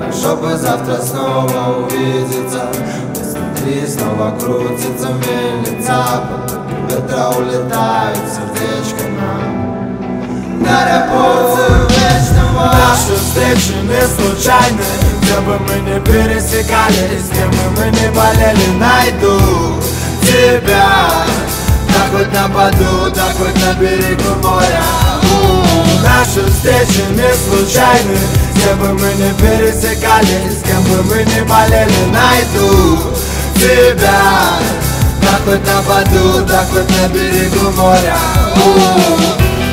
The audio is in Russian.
Хорошо бы завтра снова увидеться. Посмотри, снова крутится мельница, потоки ветра улетают, сердечко нам даря порцию вечного. Наши встречи не случайны, где бы мы не пересекались, с кем бы мы не болели, найду тебя. Да хоть на поду, да хоть на берегу моря. Наши встречи не случайны, где бы мы не пересекались, с кем бы мы не болели, найду тебя. Да хоть на поду, да хоть на берегу моря.